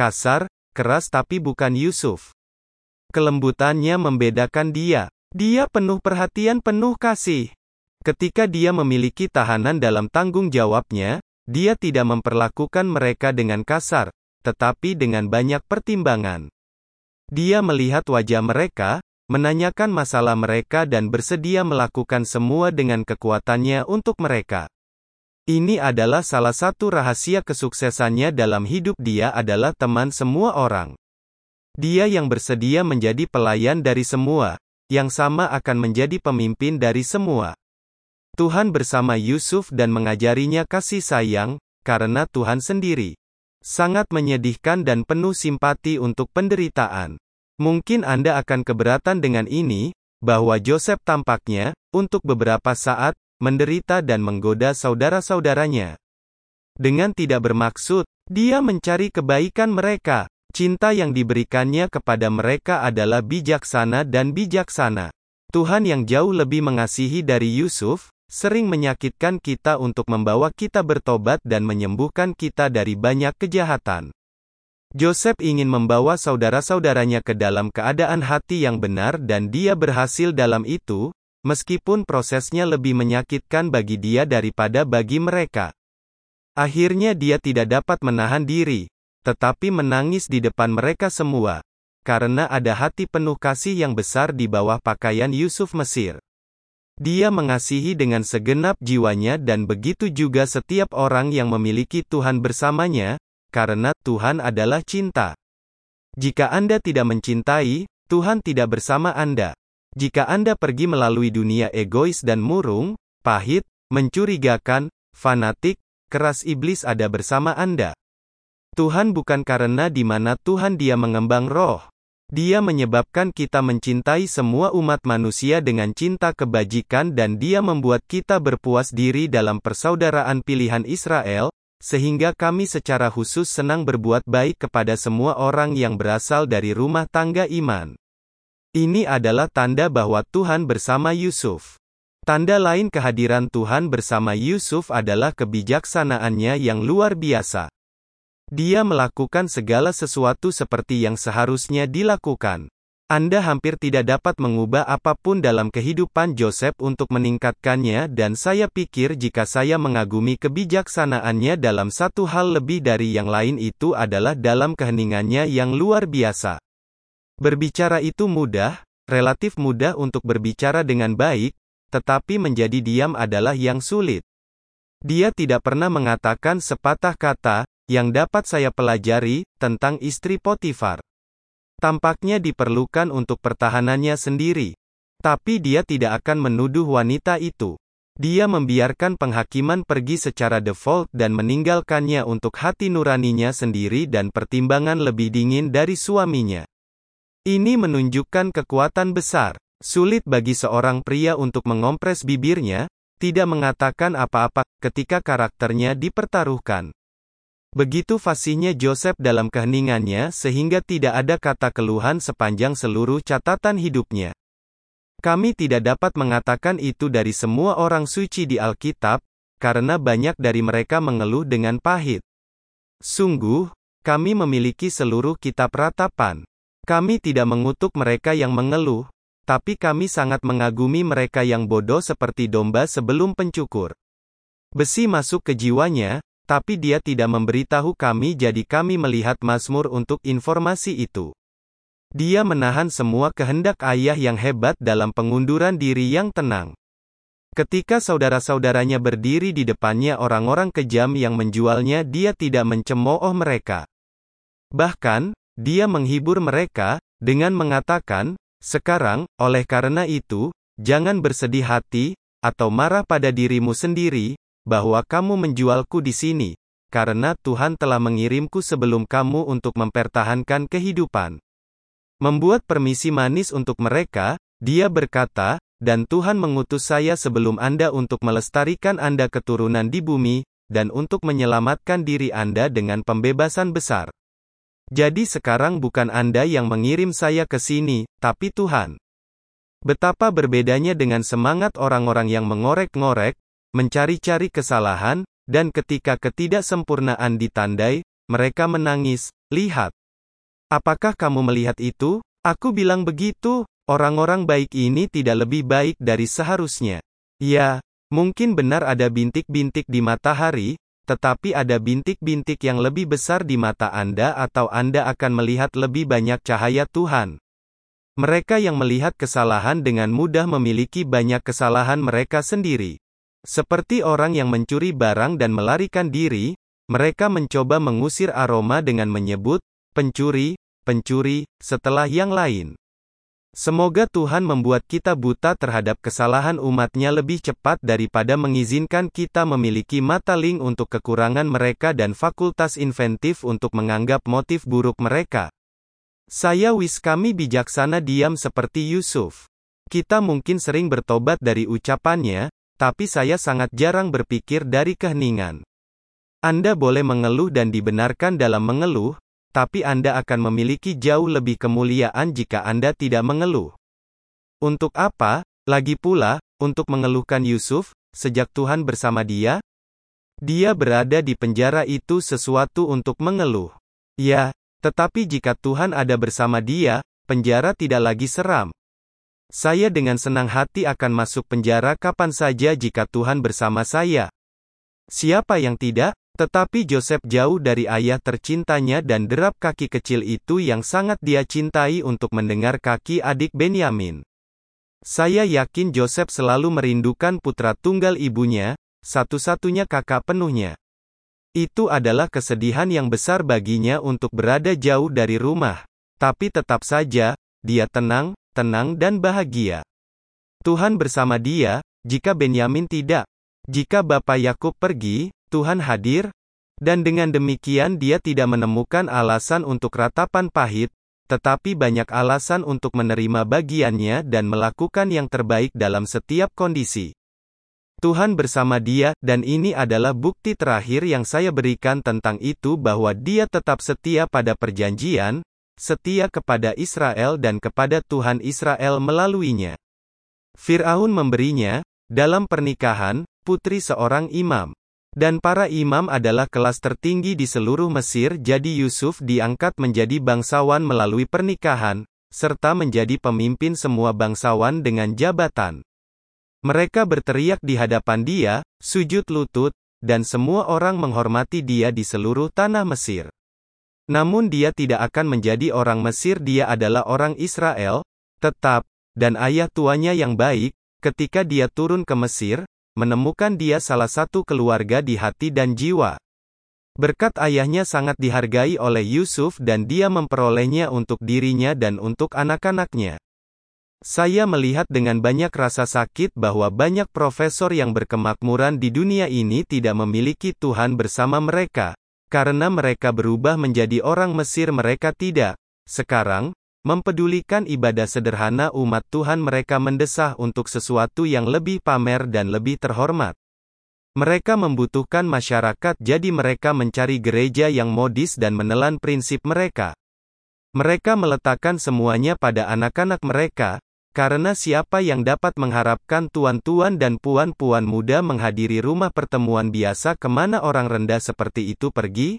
Speaker 1: keras tapi bukan Yusuf. Kelembutannya membedakan dia. Dia penuh perhatian, penuh kasih. Ketika dia memiliki tahanan dalam tanggung jawabnya, dia tidak memperlakukan mereka dengan kasar, tetapi dengan banyak pertimbangan. Dia melihat wajah mereka, menanyakan masalah mereka dan bersedia melakukan semua dengan kekuatannya untuk mereka. Ini adalah salah satu rahasia kesuksesannya dalam hidup. Dia adalah teman semua orang. Dia yang bersedia menjadi pelayan dari semua, yang sama akan menjadi pemimpin dari semua. Tuhan bersama Yusuf dan mengajarinya kasih sayang, karena Tuhan sendiri sangat menyedihkan dan penuh simpati untuk penderitaan. Mungkin Anda akan keberatan dengan ini, bahwa Joseph tampaknya, untuk beberapa saat, menderita dan menggoda saudara-saudaranya. Dengan tidak bermaksud, dia mencari kebaikan mereka. Cinta yang diberikannya kepada mereka adalah bijaksana dan bijaksana. Tuhan yang jauh lebih mengasihi dari Yusuf, sering menyakitkan kita untuk membawa kita bertobat dan menyembuhkan kita dari banyak kejahatan. Joseph ingin membawa saudara-saudaranya ke dalam keadaan hati yang benar dan dia berhasil dalam itu, meskipun prosesnya lebih menyakitkan bagi dia daripada bagi mereka. Akhirnya dia tidak dapat menahan diri, tetapi menangis di depan mereka semua, karena ada hati penuh kasih yang besar di bawah pakaian Yusuf Mesir. Dia mengasihi dengan segenap jiwanya dan begitu juga setiap orang yang memiliki Tuhan bersamanya, karena Tuhan adalah cinta. Jika Anda tidak mencintai, Tuhan tidak bersama Anda. Jika Anda pergi melalui dunia egois dan murung, pahit, mencurigakan, fanatik, keras iblis ada bersama Anda. Tuhan bukan karena di mana Tuhan Dia mengembang roh. Dia menyebabkan kita mencintai semua umat manusia dengan cinta kebajikan dan Dia membuat kita berpuas diri dalam persaudaraan pilihan Israel, sehingga kami secara khusus senang berbuat baik kepada semua orang yang berasal dari rumah tangga iman. Ini adalah tanda bahwa Tuhan bersama Yusuf. Tanda lain kehadiran Tuhan bersama Yusuf adalah kebijaksanaannya yang luar biasa. Dia melakukan segala sesuatu seperti yang seharusnya dilakukan. Anda hampir tidak dapat mengubah apapun dalam kehidupan Joseph untuk meningkatkannya dan saya pikir jika saya mengagumi kebijaksanaannya dalam satu hal lebih dari yang lain itu adalah dalam keheningannya yang luar biasa. Berbicara itu mudah, relatif mudah untuk berbicara dengan baik, tetapi menjadi diam adalah yang sulit. Dia tidak pernah mengatakan sepatah kata, yang dapat saya pelajari, tentang istri Potifar. Tampaknya diperlukan untuk pertahanannya sendiri. Tapi dia tidak akan menuduh wanita itu. Dia membiarkan penghakiman pergi secara default dan meninggalkannya untuk hati nuraninya sendiri dan pertimbangan lebih dingin dari suaminya. Ini menunjukkan kekuatan besar. Sulit bagi seorang pria untuk mengompres bibirnya, tidak mengatakan apa-apa, ketika karakternya dipertaruhkan. Begitu fasihnya Joseph dalam keheningannya sehingga tidak ada kata keluhan sepanjang seluruh catatan hidupnya. Kami tidak dapat mengatakan itu dari semua orang suci di Alkitab, karena banyak dari mereka mengeluh dengan pahit. Sungguh, kami memiliki seluruh kitab ratapan. Kami tidak mengutuk mereka yang mengeluh, tapi kami sangat mengagumi mereka yang bodoh seperti domba sebelum pencukur. Besi masuk ke jiwanya, tapi dia tidak memberitahu kami jadi kami melihat Mazmur untuk informasi itu. Dia menahan semua kehendak ayah yang hebat dalam pengunduran diri yang tenang. Ketika saudara-saudaranya berdiri di depannya orang-orang kejam yang menjualnya dia tidak mencemooh mereka. Bahkan, dia menghibur mereka, dengan mengatakan, sekarang, oleh karena itu, jangan bersedih hati, atau marah pada dirimu sendiri, bahwa kamu menjualku di sini, karena Tuhan telah mengirimku sebelum kamu untuk mempertahankan kehidupan. Membuat permisi manis untuk mereka, dia berkata, dan Tuhan mengutus saya sebelum Anda untuk melestarikan Anda keturunan di bumi, dan untuk menyelamatkan diri Anda dengan pembebasan besar. Jadi sekarang bukan Anda yang mengirim saya ke sini, tapi Tuhan. Betapa berbedanya dengan semangat orang-orang yang mengorek-ngorek, mencari-cari kesalahan, dan ketika ketidaksempurnaan ditandai, mereka menangis, lihat. Apakah kamu melihat itu? Aku bilang begitu, orang-orang baik ini tidak lebih baik dari seharusnya. Ya, mungkin benar ada bintik-bintik di matahari, tetapi ada bintik-bintik yang lebih besar di mata Anda atau Anda akan melihat lebih banyak cahaya Tuhan. Mereka yang melihat kesalahan dengan mudah memiliki banyak kesalahan mereka sendiri. Seperti orang yang mencuri barang dan melarikan diri, mereka mencoba mengusir aroma dengan menyebut, pencuri, pencuri, setelah yang lain. Semoga Tuhan membuat kita buta terhadap kesalahan umatnya lebih cepat daripada mengizinkan kita memiliki mata ling untuk kekurangan mereka dan fakultas inventif untuk menganggap motif buruk mereka. Saya wis kami bijaksana diam seperti Yusuf. Kita mungkin sering bertobat dari ucapannya, tapi saya sangat jarang berpikir dari keheningan. Anda boleh mengeluh dan dibenarkan dalam mengeluh, tapi Anda akan memiliki jauh lebih kemuliaan jika Anda tidak mengeluh. Untuk apa, lagi pula, untuk mengeluhkan Yusuf, sejak Tuhan bersama dia? Dia berada di penjara itu sesuatu untuk mengeluh. Ya, Tetapi jika Tuhan ada bersama dia, penjara tidak lagi seram. Saya dengan senang hati akan masuk penjara kapan saja jika Tuhan bersama saya. Siapa yang tidak? Tetapi Yosef jauh dari ayah tercintanya dan derap kaki kecil itu yang sangat dia cintai untuk mendengar kaki adik Benyamin. Saya yakin Yosef selalu merindukan putra tunggal ibunya, satu-satunya kakak penuhnya. Itu adalah kesedihan yang besar baginya untuk berada jauh dari rumah. Tapi tetap saja, dia tenang, dan bahagia. Tuhan bersama dia, jika Benyamin tidak. Jika Bapak Yakub pergi, Tuhan hadir. Dan dengan demikian dia tidak menemukan alasan untuk ratapan pahit, tetapi banyak alasan untuk menerima bagiannya dan melakukan yang terbaik dalam setiap kondisi. Tuhan bersama dia, dan ini adalah bukti terakhir yang saya berikan tentang itu bahwa dia tetap setia pada perjanjian, setia kepada Israel dan kepada Tuhan Israel melaluinya. Firaun memberinya, dalam pernikahan, putri seorang imam. Dan para imam adalah kelas tertinggi di seluruh Mesir, jadi Yusuf diangkat menjadi bangsawan melalui pernikahan, serta menjadi pemimpin semua bangsawan dengan jabatan. Mereka berteriak di hadapan dia, sujud lutut, dan semua orang menghormati dia di seluruh tanah Mesir. Namun dia tidak akan menjadi orang Mesir, dia adalah orang Israel, tetap, dan ayah tuanya yang baik, ketika dia turun ke Mesir, menemukan dia salah satu keluarga di hati dan jiwa. Berkat ayahnya sangat dihargai oleh Yusuf dan dia memperolehnya untuk dirinya dan untuk anak-anaknya. Saya melihat dengan banyak rasa sakit bahwa banyak profesor yang berkemakmuran di dunia ini tidak memiliki Tuhan bersama mereka, karena mereka berubah menjadi orang Mesir. Mereka tidak, sekarang, mempedulikan ibadah sederhana umat Tuhan. Mereka mendesah untuk sesuatu yang lebih pamer dan lebih terhormat. Mereka membutuhkan masyarakat, jadi mereka mencari gereja yang modis dan menelan prinsip mereka. Mereka meletakkan semuanya pada anak-anak mereka, karena siapa yang dapat mengharapkan tuan-tuan dan puan-puan muda menghadiri rumah pertemuan biasa kemana orang rendah seperti itu pergi?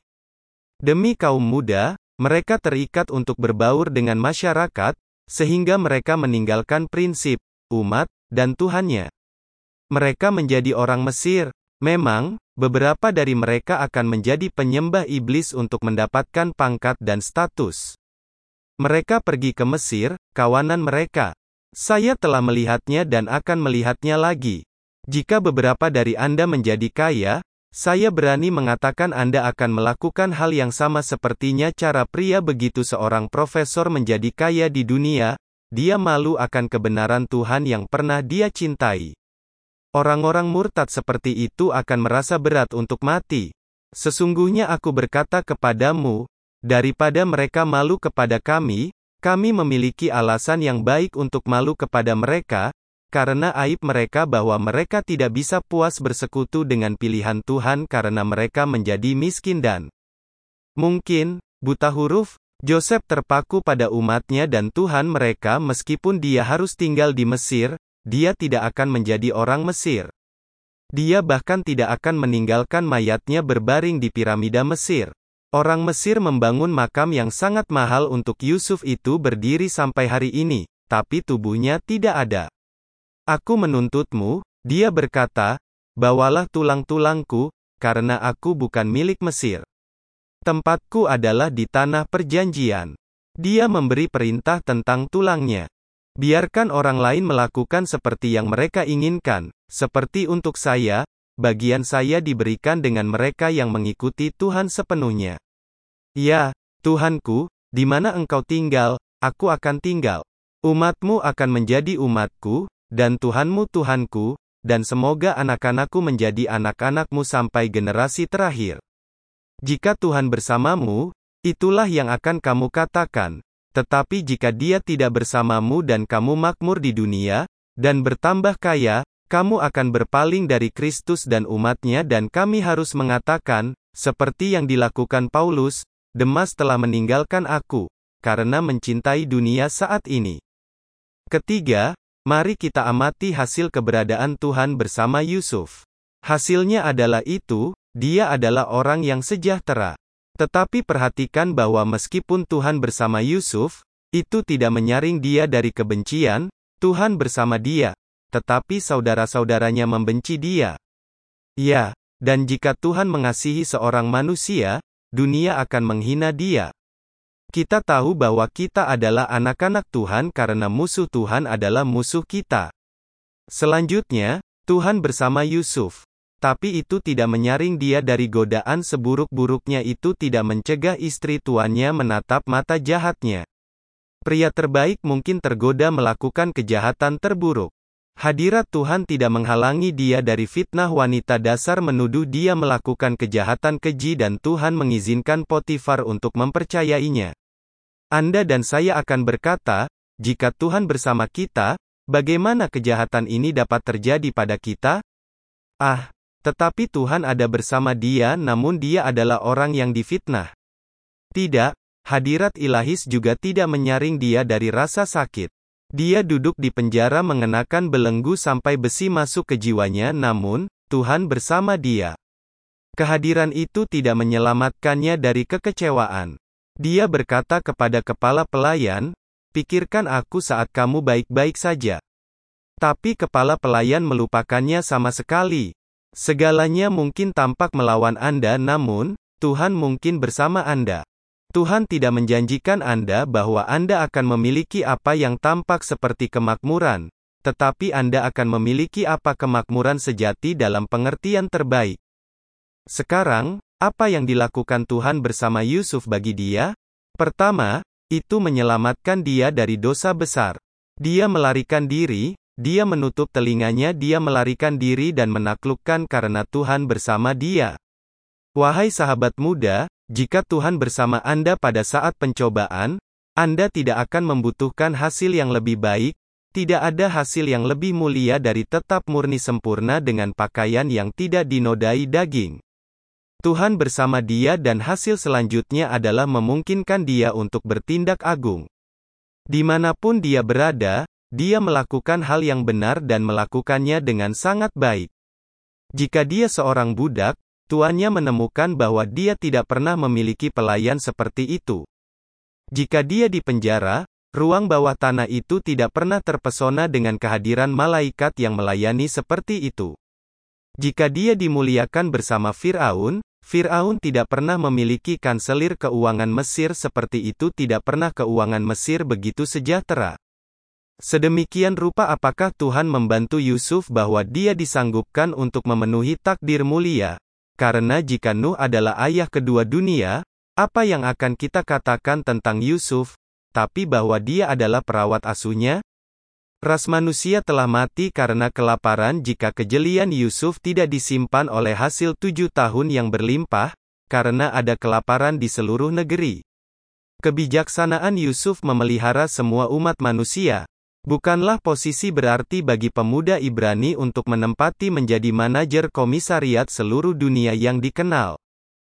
Speaker 1: Demi kaum muda, mereka terikat untuk berbaur dengan masyarakat, sehingga mereka meninggalkan prinsip, umat, dan Tuhannya. Mereka menjadi orang Mesir. Memang, beberapa dari mereka akan menjadi penyembah iblis untuk mendapatkan pangkat dan status. Mereka pergi ke Mesir, kawanan mereka. Saya telah melihatnya dan akan melihatnya lagi. Jika beberapa dari Anda menjadi kaya, saya berani mengatakan Anda akan melakukan hal yang sama sepertinya cara pria begitu seorang profesor menjadi kaya di dunia, dia malu akan kebenaran Tuhan yang pernah dia cintai. Orang-orang murtad seperti itu akan merasa berat untuk mati. Sesungguhnya aku berkata kepadamu, daripada mereka malu kepada kami memiliki alasan yang baik untuk malu kepada mereka, karena aib mereka bahwa mereka tidak bisa puas bersekutu dengan pilihan Tuhan karena mereka menjadi miskin dan mungkin buta huruf. Yosef terpaku pada umatnya dan Tuhan mereka. Meskipun dia harus tinggal di Mesir, dia tidak akan menjadi orang Mesir. Dia bahkan tidak akan meninggalkan mayatnya berbaring di piramida Mesir. Orang Mesir membangun makam yang sangat mahal untuk Yusuf, itu berdiri sampai hari ini, tapi tubuhnya tidak ada. Aku menuntutmu, dia berkata, bawalah tulang-tulangku, karena aku bukan milik Mesir. Tempatku adalah di tanah perjanjian. Dia memberi perintah tentang tulangnya. Biarkan orang lain melakukan seperti yang mereka inginkan, seperti untuk saya, bagian saya diberikan dengan mereka yang mengikuti Tuhan sepenuhnya. Ya, Tuhanku, di mana Engkau tinggal, aku akan tinggal. Umatmu akan menjadi umatku, dan Tuhanmu Tuhanku, dan semoga anak-anakku menjadi anak-anakmu sampai generasi terakhir. Jika Tuhan bersamamu, itulah yang akan kamu katakan. Tetapi jika Dia tidak bersamamu dan kamu makmur di dunia, dan bertambah kaya, kamu akan berpaling dari Kristus dan umatnya, dan kami harus mengatakan, seperti yang dilakukan Paulus, Demas telah meninggalkan aku, karena mencintai dunia saat ini. Ketiga, mari kita amati hasil keberadaan Tuhan bersama Yusuf. Hasilnya adalah itu, dia adalah orang yang sejahtera. Tetapi perhatikan bahwa meskipun Tuhan bersama Yusuf, itu tidak menyaring dia dari kebencian. Tuhan bersama dia, tetapi saudara-saudaranya membenci dia. Ya, dan jika Tuhan mengasihi seorang manusia, dunia akan menghina dia. Kita tahu bahwa kita adalah anak-anak Tuhan karena musuh Tuhan adalah musuh kita. Selanjutnya, Tuhan bersama Yusuf. Tapi itu tidak menyaring dia dari godaan seburuk-buruknya, itu tidak mencegah istri tuannya menatap mata jahatnya. Pria terbaik mungkin tergoda melakukan kejahatan terburuk. Hadirat Tuhan tidak menghalangi dia dari fitnah wanita dasar menuduh dia melakukan kejahatan keji dan Tuhan mengizinkan Potifar untuk mempercayainya. Anda dan saya akan berkata, jika Tuhan bersama kita, bagaimana kejahatan ini dapat terjadi pada kita? Tetapi Tuhan ada bersama dia, namun dia adalah orang yang difitnah. Tidak, hadirat ilahis juga tidak menyaring dia dari rasa sakit. Dia duduk di penjara mengenakan belenggu sampai besi masuk ke jiwanya, namun Tuhan bersama dia. Kehadiran itu tidak menyelamatkannya dari kekecewaan. Dia berkata kepada kepala pelayan, "Pikirkan aku saat kamu baik-baik saja." Tapi kepala pelayan melupakannya sama sekali. Segalanya mungkin tampak melawan Anda, namun Tuhan mungkin bersama Anda. Tuhan tidak menjanjikan Anda bahwa Anda akan memiliki apa yang tampak seperti kemakmuran, tetapi Anda akan memiliki apa kemakmuran sejati dalam pengertian terbaik. Sekarang, apa yang dilakukan Tuhan bersama Yusuf bagi dia? Pertama, itu menyelamatkan dia dari dosa besar. Dia melarikan diri, dia menutup telinganya, dia melarikan diri dan menaklukkan karena Tuhan bersama dia. Wahai sahabat muda, jika Tuhan bersama Anda pada saat pencobaan, Anda tidak akan membutuhkan hasil yang lebih baik. Tidak ada hasil yang lebih mulia dari tetap murni sempurna dengan pakaian yang tidak dinodai daging. Tuhan bersama dia dan hasil selanjutnya adalah memungkinkan dia untuk bertindak agung. Dimanapun dia berada, dia melakukan hal yang benar dan melakukannya dengan sangat baik. Jika dia seorang budak, tuannya menemukan bahwa dia tidak pernah memiliki pelayan seperti itu. Jika dia di penjara, ruang bawah tanah itu tidak pernah terpesona dengan kehadiran malaikat yang melayani seperti itu. Jika dia dimuliakan bersama Firaun, Firaun tidak pernah memiliki kanselir keuangan Mesir seperti itu, tidak pernah keuangan Mesir begitu sejahtera. Sedemikian rupa apakah Tuhan membantu Yusuf bahwa dia disanggupkan untuk memenuhi takdir mulia? Karena jika Nuh adalah ayah kedua dunia, apa yang akan kita katakan tentang Yusuf, tapi bahwa dia adalah perawat asuhnya? Ras manusia telah mati karena kelaparan jika kejelian Yusuf tidak disimpan oleh hasil 7 tahun yang berlimpah, karena ada kelaparan di seluruh negeri. Kebijaksanaan Yusuf memelihara semua umat manusia. Bukanlah posisi berarti bagi pemuda Ibrani untuk menempati menjadi manajer komisariat seluruh dunia yang dikenal.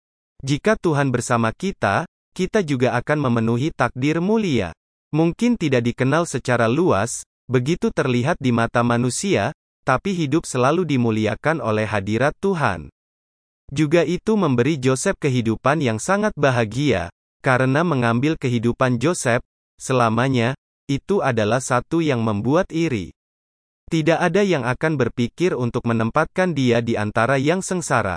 Speaker 1: Jika Tuhan bersama kita, kita juga akan memenuhi takdir mulia. Mungkin tidak dikenal secara luas, begitu terlihat di mata manusia, tapi hidup selalu dimuliakan oleh hadirat Tuhan. Juga itu memberi Yosef kehidupan yang sangat bahagia, karena mengambil kehidupan Yosef selamanya, itu adalah satu yang membuat iri. Tidak ada yang akan berpikir untuk menempatkan dia di antara yang sengsara.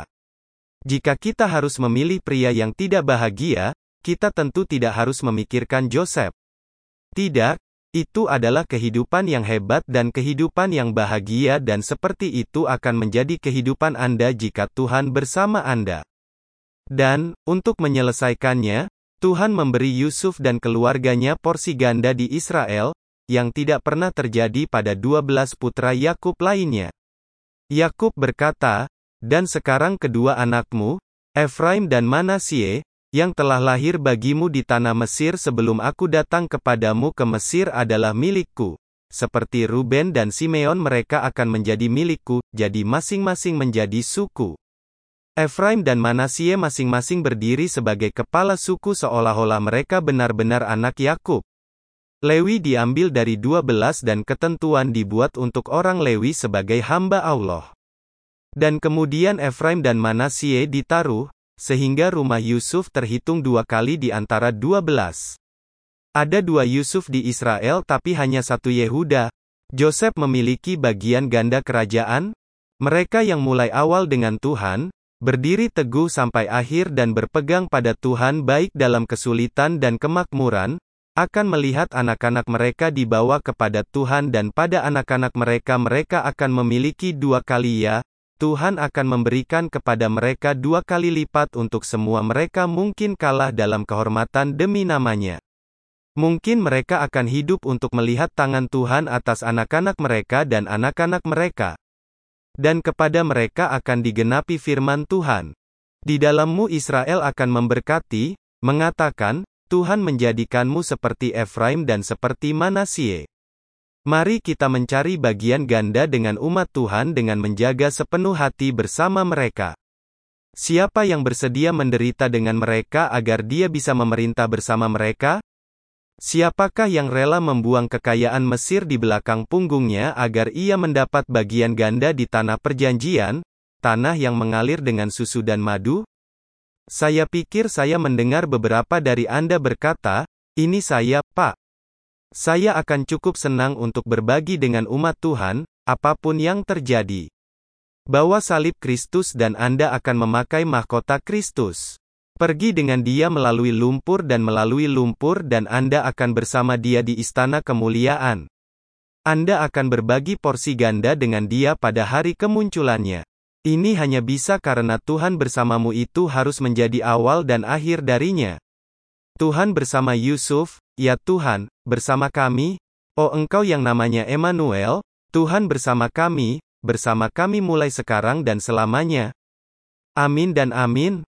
Speaker 1: Jika kita harus memilih pria yang tidak bahagia, kita tentu tidak harus memikirkan Yosef. Tidak, itu adalah kehidupan yang hebat dan kehidupan yang bahagia, dan seperti itu akan menjadi kehidupan Anda jika Tuhan bersama Anda. Dan, untuk menyelesaikannya, Tuhan memberi Yusuf dan keluarganya porsi ganda di Israel, yang tidak pernah terjadi pada 12 putra Yakub lainnya. Yakub berkata, "Dan sekarang kedua anakmu, Efraim dan Manasye, yang telah lahir bagimu di tanah Mesir sebelum aku datang kepadamu ke Mesir adalah milikku. Seperti Ruben dan Simeon mereka akan menjadi milikku, jadi masing-masing menjadi suku." Efraim dan Manasye masing-masing berdiri sebagai kepala suku seolah-olah mereka benar-benar anak Yakub. Lewi diambil dari 12 dan ketentuan dibuat untuk orang Lewi sebagai hamba Allah. Dan kemudian Efraim dan Manasye ditaruh, sehingga rumah Yusuf terhitung 2 kali di antara 12. Ada 2 Yusuf di Israel tapi hanya 1 Yehuda. Joseph memiliki bagian ganda kerajaan. Mereka yang mulai awal dengan Tuhan, berdiri teguh sampai akhir dan berpegang pada Tuhan baik dalam kesulitan dan kemakmuran, akan melihat anak-anak mereka dibawa kepada Tuhan dan pada anak-anak mereka akan memiliki 2 kali ya, Tuhan akan memberikan kepada mereka 2 kali lipat untuk semua mereka mungkin kalah dalam kehormatan demi namanya. Mungkin mereka akan hidup untuk melihat tangan Tuhan atas anak-anak mereka dan anak-anak mereka. Dan kepada mereka akan digenapi firman Tuhan. Di dalammu Israel akan memberkati, mengatakan, Tuhan menjadikanmu seperti Efraim dan seperti Manasye. Mari kita mencari bagian ganda dengan umat Tuhan dengan menjaga sepenuh hati bersama mereka. Siapa yang bersedia menderita dengan mereka agar dia bisa memerintah bersama mereka? Siapakah yang rela membuang kekayaan Mesir di belakang punggungnya agar ia mendapat bagian ganda di tanah perjanjian, tanah yang mengalir dengan susu dan madu? Saya pikir saya mendengar beberapa dari Anda berkata, ini saya, Pak. Saya akan cukup senang untuk berbagi dengan umat Tuhan, apapun yang terjadi. Bawa salib Kristus dan Anda akan memakai mahkota Kristus. Pergi dengan dia melalui lumpur dan Anda akan bersama dia di istana kemuliaan. Anda akan berbagi porsi ganda dengan dia pada hari kemunculannya. Ini hanya bisa karena Tuhan bersamamu itu harus menjadi awal dan akhir darinya. Tuhan bersama Yusuf, ya Tuhan, bersama kami, oh Engkau yang namanya Emmanuel, Tuhan bersama kami mulai sekarang dan selamanya. Amin dan amin.